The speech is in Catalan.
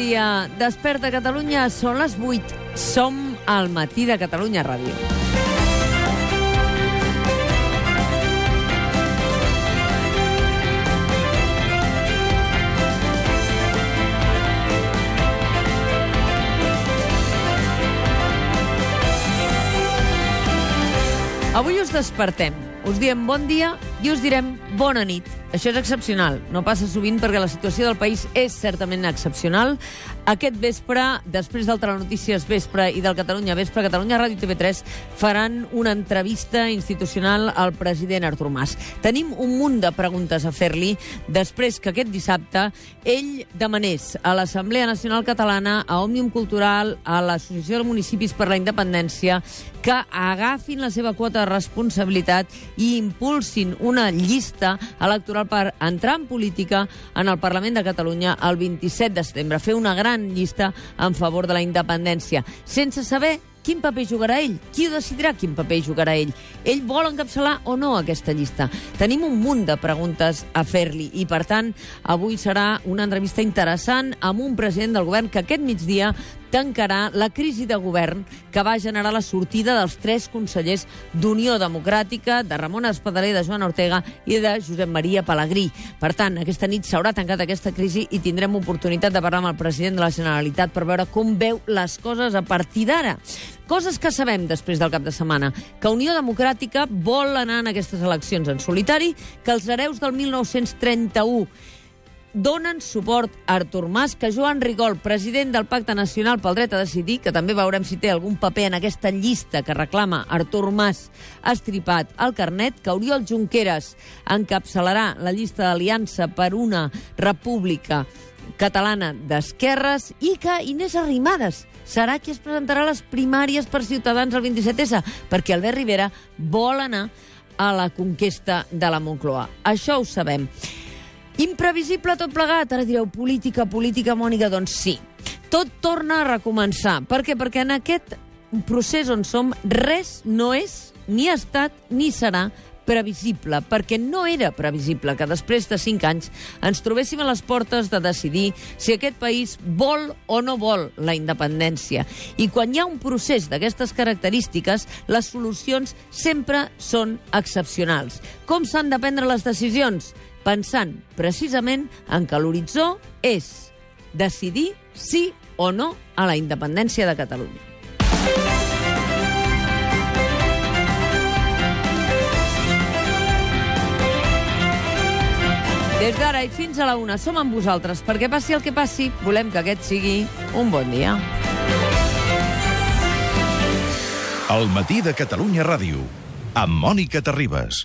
dia. Desperta Catalunya, són les 8. Som al Matí de Catalunya Ràdio. Avui us despertem, us diem bon dia i us direm bona nit. Això és excepcional, no passa sovint perquè la situació del país és certament excepcional. Aquest vespre, després del Telenotícies Vespre i del Catalunya Vespre, Catalunya Ràdio i TV3 faran una entrevista institucional al president Artur Mas. Tenim un munt de preguntes a fer-li després que aquest dissabte ell demanés a l'Assemblea Nacional Catalana, a Òmnium Cultural, a l'Associació de Municipis per la Independència, que agafin la seva quota de responsabilitat i impulsin una llista electoral per entrar en política en el Parlament de Catalunya el 27 de setembre, fer una gran llista en favor de la independència, sense saber quin paper jugarà ell, qui ho decidirà quin paper jugarà ell. Ell vol encapçalar o no aquesta llista? Tenim un munt de preguntes a fer-li i, per tant, avui serà una entrevista interessant amb un president del govern que aquest migdia tancarà la crisi de govern que va generar la sortida dels 3 consellers d'Unió Democràtica, de Ramon Espadaler, de Joan Ortega i de Josep Maria Pelegrí. Per tant, aquesta nit s'haurà tancat aquesta crisi i tindrem oportunitat de parlar amb el president de la Generalitat per veure com veu les coses a partir d'ara. Coses que sabem després del cap de setmana, que Unió Democràtica vol anar en aquestes eleccions en solitari, que els hereus del 1931 donen suport a Artur Mas, que Joan Rigol, president del Pacte Nacional pel Dret a Decidir, que també veurem si té algun paper en aquesta llista que reclama Artur Mas, ha estripat el carnet, que Oriol Junqueras encapçalarà la llista d'Aliança per una República Catalana d'Esquerres i que Inés Arrimadas serà qui es presentarà a les primàries per Ciutadans el 27S, perquè Albert Rivera vol anar a la conquesta de la Moncloa. Això ho sabem. Imprevisible tot plegat? Ara direu política, Mònica. Doncs sí, tot torna a recomençar. Per què? Perquè en aquest procés on som res no és, ni ha estat, ni serà previsible, perquè no era previsible que després de 5 anys ens trobéssim a les portes de decidir si aquest país vol o no vol la independència. I quan hi ha un procés d'aquestes característiques, les solucions sempre són excepcionals. Com s'han de prendre les decisions? Pensant precisament en que l'horitzó és decidir sí o no a la independència de Catalunya. Des d'ara i fins a la 1 som amb vosaltres, perquè passi el que passi, volem que aquest sigui un bon dia. El Matí de Catalunya Ràdio, amb Mònica Terribas.